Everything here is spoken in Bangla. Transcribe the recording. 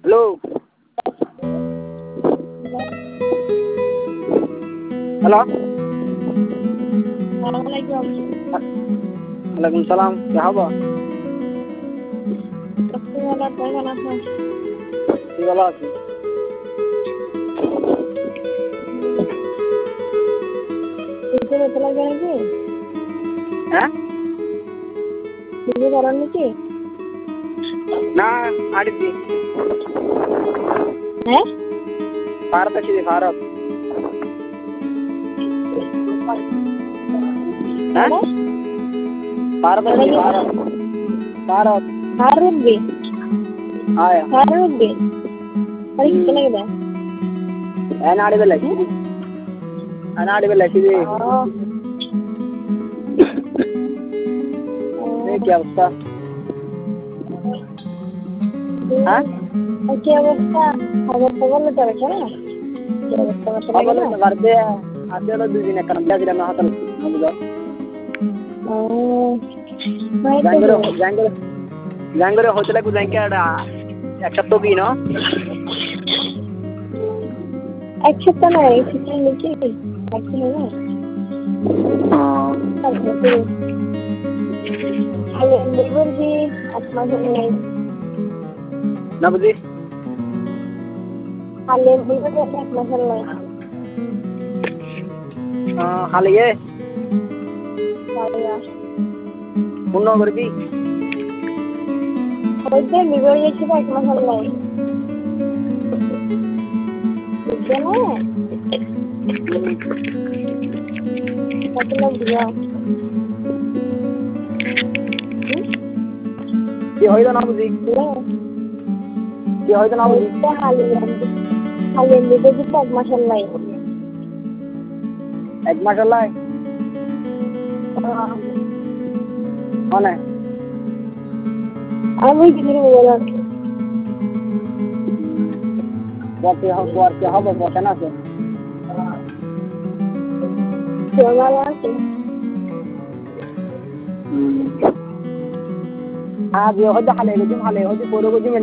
হ্যালো হ্যালো ওয়ালাইকুম সালাম কে হবো কি ভালো আছি হ্যাঁ না আಡಿದ್ದಿ ಭಾರತ ಸಿದೆ ಭಾರತ್ ಭಾರತ ಸಿದೆ ಭಾರತ್ ಭಾರತ್ ಆರೋಗ್ಯ ಆಯಾ ಆರೋಗ್ಯ ಪರೀಕ್ಷೆ ಚೆನ್ನಾಗಿದೆ ಆಡಿಬಲ್ಲ ಸಿದೆ কি অবস্থা হ্যাঁ কি অবস্থা খবর বললে তো কেন কি অবস্থা খবর বাড়তে আসলে 2 দিন একটা নাম দিলাম না হাতাল বুঝলো জাঙ্গরে হোটেলে কো যাই কেডা এক সপ্তাহ কি না এক সপ্তাহ না এই সপ্তাহ নাকি একদিন না আরে লিভার দি আপনার নেই না বুঝি আলে লিভার দি আপনার নাই হালিয়ে আয়া পূর্ণ করে কি ওইটা লিভার দি ছিল আপনার নাই বুঝছেন কত লোক দিও কি হইলো না বুঝি কি হইলো না বুঝি আলে লিভার দি আপনার নাই এক মাস লাই মানে আমি কি বলবো বর্তে হবে বসে না আছে ভালো আছে আজ হয়তো হালে হয়তো পরে